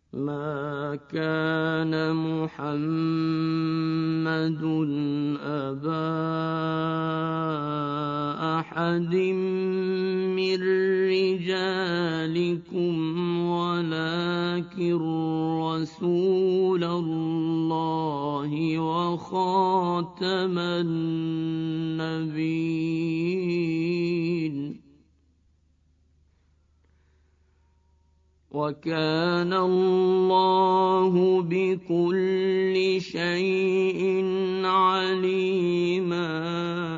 ما كان محمد أبا أحد من رجالكم ولكن رسول الله وخاتم النبيين وكان الله بكل شيء عليما